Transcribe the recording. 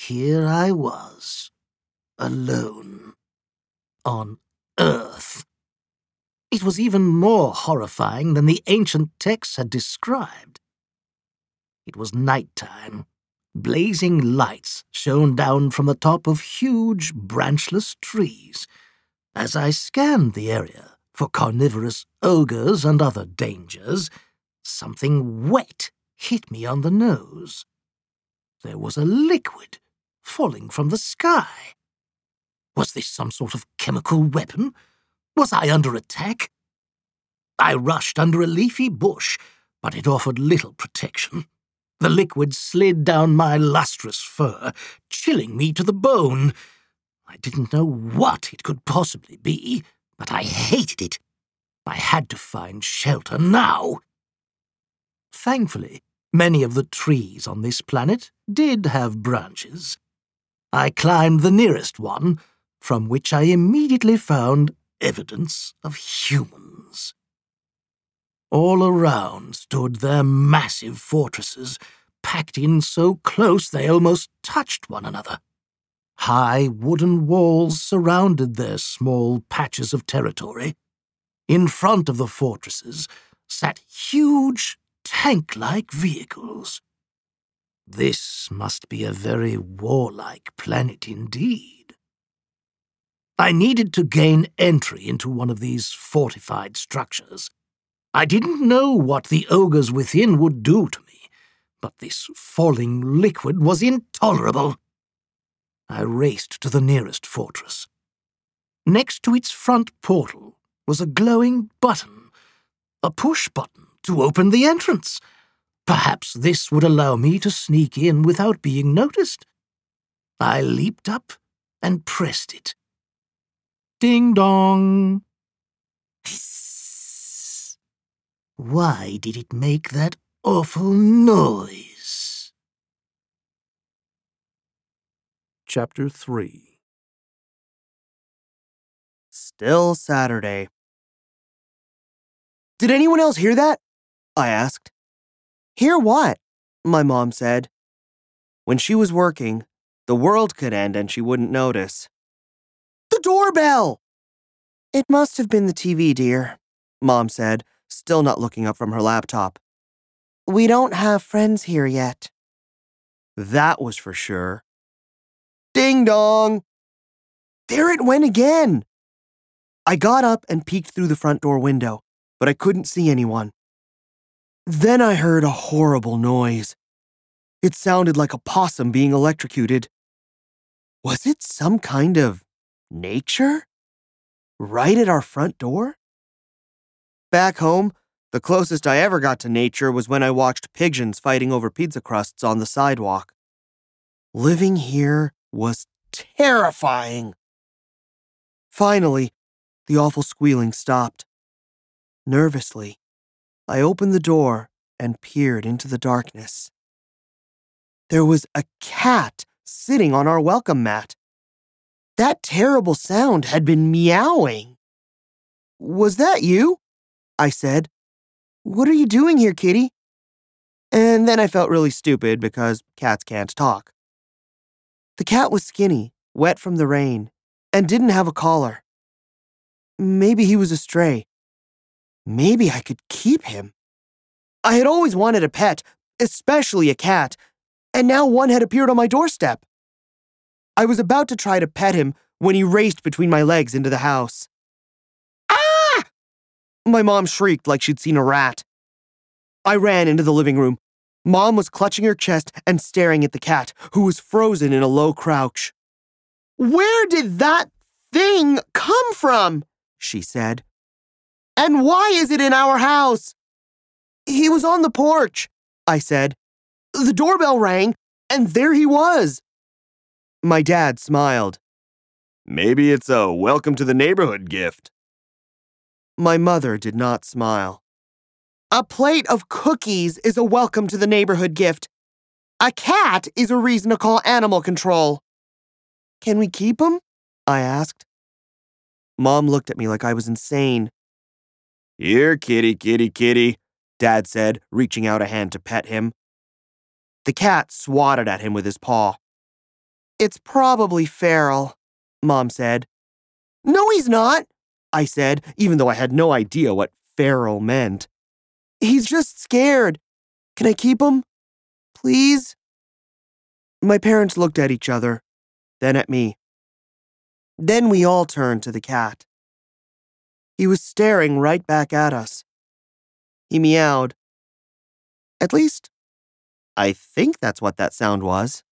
here I was, alone, on Earth. It was even more horrifying than the ancient texts had described. It was nighttime. Blazing lights shone down from the top of huge, branchless trees. As I scanned the area for carnivorous ogres and other dangers, something wet hit me on the nose. There was a liquid falling from the sky. Was this some sort of chemical weapon? Was I under attack? I rushed under a leafy bush, but it offered little protection. The liquid slid down my lustrous fur, chilling me to the bone. I didn't know what it could possibly be, but I hated it. I had to find shelter now. Thankfully, many of the trees on this planet did have branches. I climbed the nearest one, from which I immediately found evidence of humans. All around stood their massive fortresses, packed in so close they almost touched one another. High wooden walls surrounded their small patches of territory. In front of the fortresses sat huge, tank-like vehicles. This must be a very warlike planet indeed. I needed to gain entry into one of these fortified structures. I didn't know what the ogres within would do to me, but this falling liquid was intolerable. I raced to the nearest fortress. Next to its front portal was a glowing button, a push button to open the entrance. Perhaps this would allow me to sneak in without being noticed. I leaped up and pressed it. Ding dong! Hiss. Why did it make that awful noise? Chapter 3. Still Saturday. Did anyone else hear that? I asked. Hear what? My mom said. When she was working, the world could end and she wouldn't notice. The doorbell! It must have been the TV, dear, Mom said, still not looking up from her laptop. We don't have friends here yet. That was for sure. Ding dong! There it went again! I got up and peeked through the front door window, but I couldn't see anyone. Then I heard a horrible noise. It sounded like a possum being electrocuted. Was it some kind of nature? Right at our front door? Back home, the closest I ever got to nature was when I watched pigeons fighting over pizza crusts on the sidewalk. Living here was terrifying. Finally, the awful squealing stopped. Nervously, I opened the door and peered into the darkness. There was a cat sitting on our welcome mat. That terrible sound had been meowing. Was that you? I said. What are you doing here, kitty? And then I felt really stupid because cats can't talk. The cat was skinny, wet from the rain, and didn't have a collar. Maybe he was a stray. Maybe I could keep him. I had always wanted a pet, especially a cat, and now one had appeared on my doorstep. I was about to try to pet him when he raced between my legs into the house. Ah! My mom shrieked like she'd seen a rat. I ran into the living room. Mom was clutching her chest and staring at the cat, who was frozen in a low crouch. Where did that thing come from? She said. And why is it in our house? He was on the porch, I said. The doorbell rang, and there he was. My dad smiled. Maybe it's a welcome to the neighborhood gift. My mother did not smile. A plate of cookies is a welcome to the neighborhood gift. A cat is a reason to call animal control. Can we keep him? I asked. Mom looked at me like I was insane. Here, kitty, kitty, kitty, Dad said, reaching out a hand to pet him. The cat swatted at him with his paw. It's probably feral, Mom said. No, he's not, I said, even though I had no idea what feral meant. He's just scared. Can I keep him? Please? My parents looked at each other, then at me. Then we all turned to the cat. He was staring right back at us. He meowed. At least, I think that's what that sound was.